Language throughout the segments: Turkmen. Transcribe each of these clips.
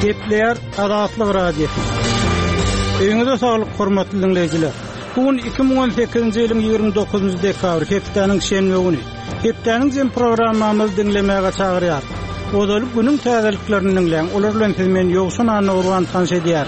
Gepler Adatlyk Radio. Öňüňizde saglyk hormatly dinleýijiler. Bugün 2018-nji ýylyň 29-njy dekabr, hepdeniň şenbe güni. Hepdeniň jem programmamyzy dinlemäge çagyrýar. Odalyk günüň täzeliklerini dinleýän, olar bilen siz meni ýogşun anawran tanış edýär.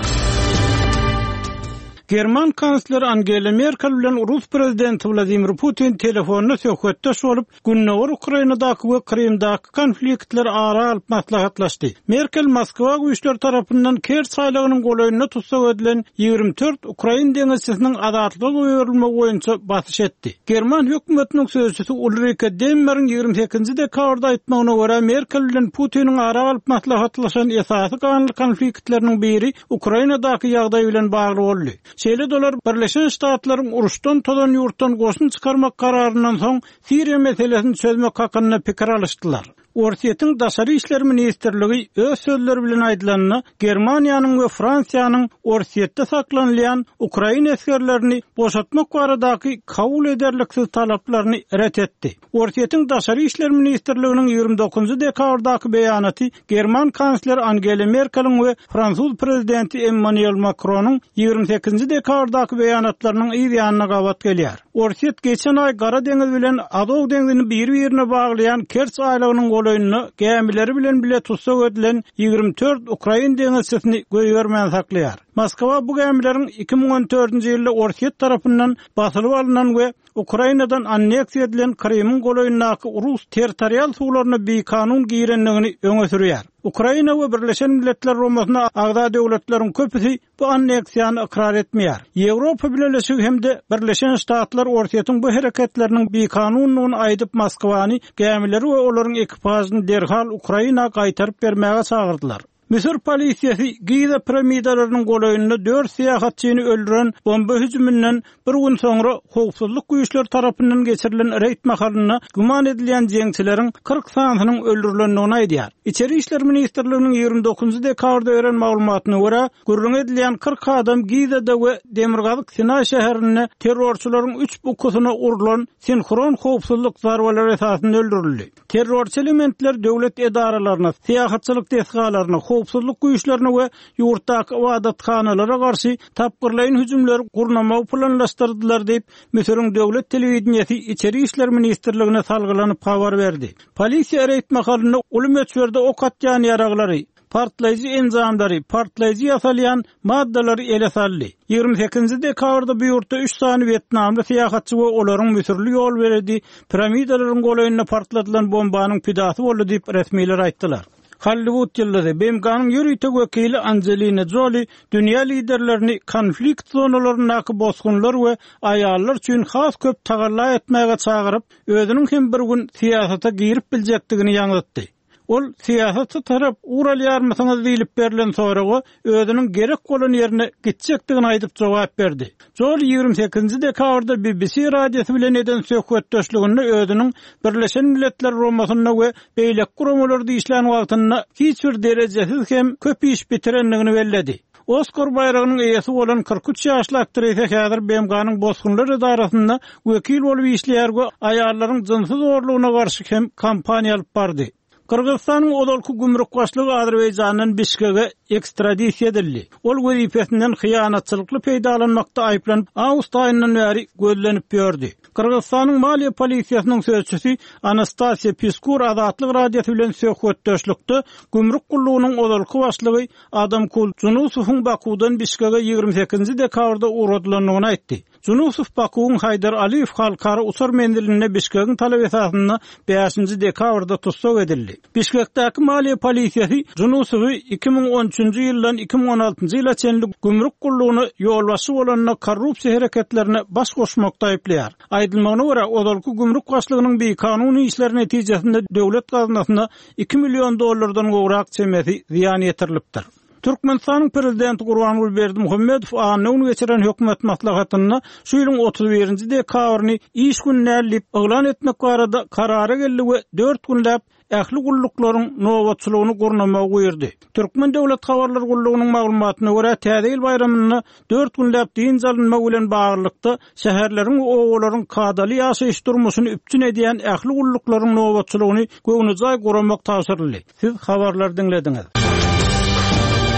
German kansler Angela Merkel bilen Rus prezidenti Vladimir Putin telefonda söhbetdeş bolup, günnäwir Ukrainadaky we Krymdaky konfliktler ara alyp maslahatlaşdy. Merkel Moskwa güýçleri tarapyndan Kerç ýaýlagynyň goýunyna tutsak edilen 24 Ukraina deňizçisiniň azatlygy goýulmagy boýunça basyş etdi. German hökümetiniň sözçüsi Ulrike Demmerň 28-nji dekabrda aýtmagyna görä, Merkel bilen Putiniň ara alyp maslahatlaşan esasy konfliktleriniň biri Ukrainadaky ýagdaý bilen bagly boldy. Şeýle dolar Birleşen Ştatlaryň uruşdan todan ýurtdan goşun çykarmak kararyndan soň Siriýa meselesini çözmek hakyna pikir alışdylar. Orsiýetiň daşary işler ministrligi öz sözleri bilen aýdylanyny Germaniýanyň we Fransiýanyň Orsiýetde saklanýan Ukraina eskerlerini boşatmak baradaky kabul ederliksiz talaplaryny ret etdi. Orsiýetiň daşary işler ministrliginiň 29-njy dekabrdaky beýanaty German kansler Angela Merkelň we Fransuz prezidenti Emmanuel Macronyň 28-nji dekabrdaky beýanatlarynyň ýa-ýanyna gawat gelýär. Orsiýet geçen ay Gara deňiz bilen Azow deňizini bir-birine baglayan Kerç ýaýlagynyň goýunyny gemileri bilen bile tutsak edilen 24 Ukraina deňizçisini göýbermän saklaýar. Moskwa bu gemileriň 2014-nji ýylda Orsiýet tarapyndan basylyp alynan we Ukrainadan anneksiýa edilen Krymyň goýunynaky Rus territorial suwlaryna beýkanun girenligini öňe sürýär. Ukraina we Birleşen Milletler Romasyna agda döwletleriň köpüsi bu anneksiýany ikrar etmeýär. Ýewropa Birleşigi hemde Birleşen Ştatlar Orsiýetiň bu hereketleriniň beýkanunlygyny aýdyp Moskwany, gemileri we olaryň ekipasyny derhal Ukraina gaýtaryp bermäge çagyrdylar. Misir polisiýasy Giza piramidalarynyň goýunyna 4 syýahatçyny öldüren bomba hüjümünden bir gün soňra howpsuzlyk güýçleri tarapyndan geçirilen reýt mahalyna guman edilen jeňçileriň 40 sanynyň öldürilendigini aýdýar. İçeri işler ministrliginiň 29-njy dekabrda beren maglumatyna görä, gürrüň edilen 40 adam Gizada we Demirgazyk Sina şäherine terrorçylaryň 3 bukusyna urulan sinhron howpsuzlyk zarbalary esasynda öldürildi. Terrorçy elementler döwlet edaralaryna, syýahatçylyk desgalaryna, howpsuzlyk güýçlerine we ýurtdaky ibadatxanalara garşy tapgyrlaýan hüjümleri gurnamagy planlaşdyrdylar diýip Misiriň döwlet telewizionyasy İçeri işler ministrligine salgylanyp habar berdi. Polisiýa reýtmakalyny ulumetswerde ok atýan ýaraglary, partlaýjy enzamlary, partlaýjy ýasalýan maddelary ele saldy. 28-nji dekabrda bu ýurtda 3 sany Vietnamly syýahatçy we olaryň Misirli ýol berdi piramidalaryň goýunyna partladylan bombanyň pidasy boldy diýip resmiler aýtdylar. Hollywood ýyldysy BMK'nyň ýürüýtek wekili Angelina Jolie dünýä liderlerini konflikt zonalarynaky bosgunlar we aýallar üçin has köp tagalla etmäge çagyryp, özüniň hem bir gün siýasata girip biljekdigini ýaňlatdy. Ol siýasatçy tarap ural ýarmasyňyz diýilip berilen soragy özüniň gerek bolan ýerine gitjekdigini aýdyp jogap berdi. Jolie 28-nji dekabrda BBC radiosy bilen eden söhbetdeşliginde özüniň Birleşen Milletler Romasyna we beýlek guramalarda işlän wagtyna hiç bir derejesiz hem köp iş bitirenligini belledi. Oscar bayragynyň eýesi bolan 43 ýaşly aktrisa häzir BMK'nyň bosgunlar idarasynda wekil bolup işleýär, aýallaryň jynsyz zorlugyna garşy hem kampaniýa alyp bardy. Kırgızstanyň odalky gümrük başlygy Azerbaýjanyň Bişkek'e ekstradisiýa edildi. Ol wezipesinden hyýanatçylykly peýdalanmakda aýplanyp awgust aýyndan bäri gözlenip ýördi. Kırgızstanyň Maliýe polisiýasynyň sözçüsi Anastasiya Piskur Azatlyk radiosy bilen söhbetdeşlikde gümrük gullugynyň odalky başlygy Adamkul Junusowyň Bakudan Bişkek'e 28-nji dekabrda uğradylandygyny aýtdy. Junusow Bakuň Haydar Aliýew halkara usar mendiline Bişkek'iň talap esasyna 5-nji dekabrda tutsak edildi. Bişkekdäki Maliýe polisiýasy Junusowy 2013-nji ýyldan 2016-njy ýyla çenli gümrük gullugyny ýolbaşy bolanyna korrupsiýa hereketlerine baş goşmakda aýplaýar. Aýdylmagyna görä, odalky gümrük başlygynyň beýkanuny işleri netijesinde döwlet gazynasyna 2 milyon dollardan gowrak çemesi ziýan ýetirilipdir. Türkmenistanyň prezidenti Gurbanguly Berdimuhammedow anyny geçiren hökümet maslahatyna şu ýylyň 31-nji dekabryny iş günläp elan etmek barada karara geldi we 4 günläp ähli gulluklaryň nowatçylygyny gurnamagy goýurdy. Türkmen döwlet habarlar gullugynyň maglumatyna görä täze ýyl bayramyny 4 günläp diň jalynma bilen baglykda şäherleriň we owlaryň kadaly ýaşaýyş durmuşyny üpçün edýän ähli gulluklaryň nowatçylygyny göwnüjay guramak tapşyryldy. Siz habarlar dinlediňiz.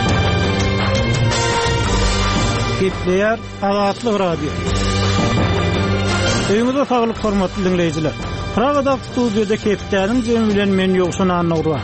Gepleýär Azatlyk radio. Öýüňizde saglyk hormatly dinleýijiler. Pragada studiýada ketdiň jemi bilen men ýogşan anagdyr.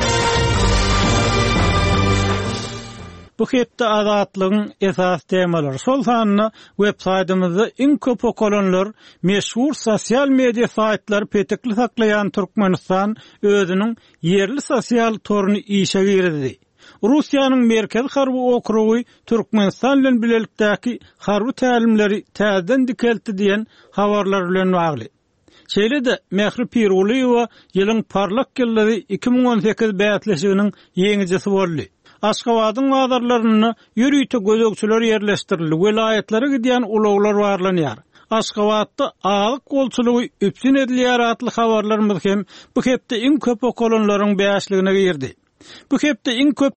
Bu hepde azatlygyň esas temalary. Şol sanyny web-saytymyzda iň köp okulanlar meşhur sosial media saytlar petekli saklayan Türkmenistan özüniň yerli sosial toruny işe girdi. Russiýanyň merkez harby okrugy Türkmenistan bilen bilelikdäki harby tälimleri täzeden dikeldi diýen habarlar bilen bagly. Şeýle-de Mehri Piruliýewa ýylyň parlak ýyllary 2018 bäýatleşiginiň ýeňijisi boldy. Aşgabatyň bazarlaryny ýürüýte gözegçiler ýerleşdirildi. Welaýatlary gidýän ulaglar barlanýar. Aşgabatda alyk golçulugy üpsin edilýär atly habarlarymyz hem bu hepde iň köp okulanlaryň bäşligine girdi. Bu hepde iň köp